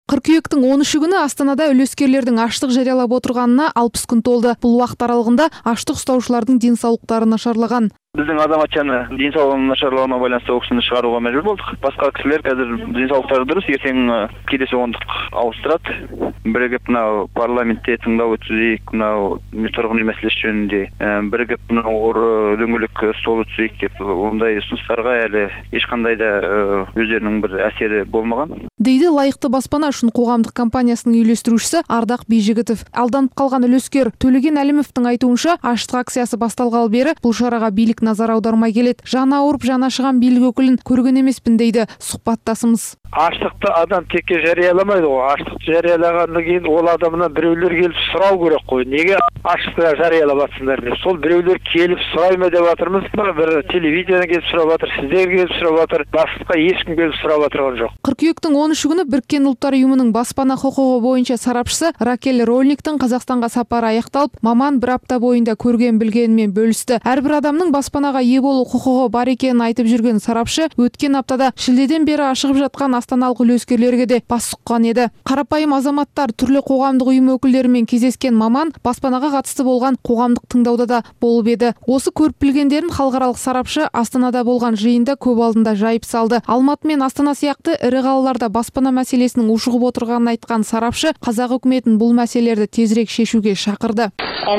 Қыркүйектің 13 күні Астанада үлескерлердің аштық жариялап отырғанына 60 күн толды. Бұл уақыт аралығында аштық ұстаушылардың денсаулықтары нашарлаған. Біздің азаматшаны денсаулығының нашарлауына байланысты оқушыны шығаруға мәжбүр болдық. Басқа кісілер қазір денсаулықтары дұрыс, ертең келесі ондық ауыстырады. Бірігіп мынау парламентте тыңдау өткізейік, мынау тұрғын үй мәселесі жөнінде, бірігіп мынау дөңгелек стол өткізейік деп, ондай ұсыныстарға әлі ешқандай да өздерінің бір әсері болмаған. Дейді лайықты баспана үшін қоғамдық компаниясының үйлестірушісі Ардақ Бейжігітов. Алданып қалған үлескер Төлеген Әлімовтың айтуынша, аштық акциясы басталғалы бері бұл шараға билік назар аудармай келеді. Жаны ауырып, жаны ашыған билік өкілін көрген емеспін дейді сұхбаттасымыз. Аштықты адам текке жарияламайды ғой. Аштықты жариялағаннан кейін ол адамнан біреулер келіп сұрау керек қой. Неге аштықты жариялап жатсыңдар деп. Сол біреулер келіп сұрай ма деп жатырмыз ба? Бір телевизиядан келіп сұрап жатыр, сіздер келіп сұрап жатыр. Басқа ешкім келіп сұрап жатырған жоқ. Қыркүйектің 13 күні Біріккен ұлттар ұйымының баспана құқығы бойынша сарапшысы Ракель Рольниктің Қазақстанға сапары аяқталып, маман бір апта бойында көрген білгенімен бөлісті. Әрбір адамның баспанаға ие болу құқығы бар екенін айтып жүрген сарапшы өткен аптада шілдеден бері ашығып жатқан астаналық үлескерлерге де бас сұққан еді. Қарапайым азаматтар, түрлі қоғамдық ұйым өкілдерімен кездескен маман баспанаға қатысты болған қоғамдық тыңдауда да болып еді. Осы көріп білгендерін халықаралық сарапшы Астанада болған жиында көп алдында жайып салды. Алматы мен Астана сияқты ірі қалаларда баспана мәселесінің ушығып отырғанын айтқан сарапшы қазақ үкіметін бұл мәселелерді тезірек шешуге шақырды.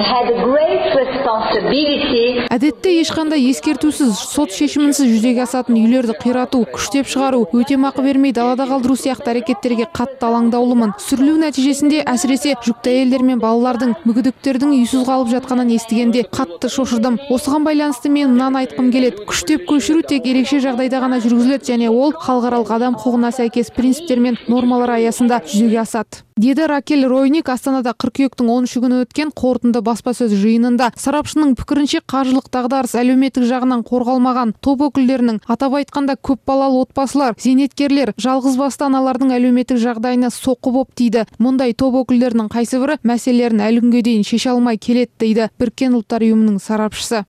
Әдетте ешқандай ескертусіз, сот шешімінсіз жүзеге асатын үйлерді қирату, күштеп шығару, өтемақы бермей далада қалдыру сияқты әрекеттерге қатты алаңдаулымын. Сүрілу нәтижесінде әсіресе жүкті әйелдер мен балалардың, мүгедектердің үйсіз қалып жатқанын естігенде қатты шошырдым. Осыған байланысты мен мынаны айтқым келеді. Күштеп көшіру тек ерекше жағдайда ғана жүргізіледі және ол халықаралық адам құқығына сәйкес принциптер мен нормалар аясында жүзеге асады, деді Ракель Ройник Астанада қыркүйектің 13 күні өткен қорытынды баспасөз жиынында. Сарапшының пікірінше қаржылық дағдарыс әлеуметтік жағынан қорғалмаған топ өкілдерінің, атап айтқанда көп балалы отбасылар, зейнеткерлер, жалғызбасты аналардың әлеуметтік жағдайына соққы боп тиді. Мұндай топ өкілдерінің қайсыбірі мәселелерін әлі күнге дейін шеше алмай келеді дейді Біріккен ұлттар ұйымының сарапшысы.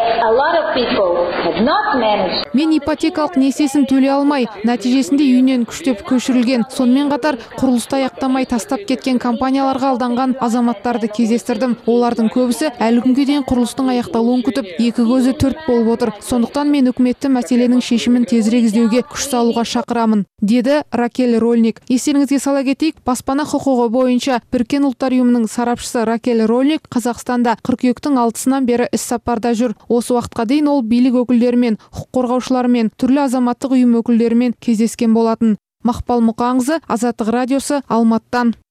Мен ипотекалық несиесін төлей алмай, нәтижесінде үйінен күштеп көшірілген, сонымен қатар құрылысты аяқтамай тастап кеткен компанияларға алданған азаматтарды кездестірдім. Олардың көбісі әлі күнге дейін құрылыстың аяқталуын күтіп, екі көзі төрт болып отыр. Сондықтан мен үкіметті мәселенің шешімін тезірек іздеуге күш салуға шақырамын, деді Ракель Рольник. Естеріңізге сала кетейік, баспана құқығы бойынша Біріккен ұлттар ұйымының сарапшысы Ракель Рольник Қазақстанда қыркүйектің 6-сынан бері іс-сапарда жүр. Осы уақытқа дейін ол билік өкілдерімен, құқық қорғаушылармен, түрлі азаматтық ұйым өкілдерімен кездескен болатын. Мақпал Мұқаңызы, Азаттық радиосы, Алматыдан.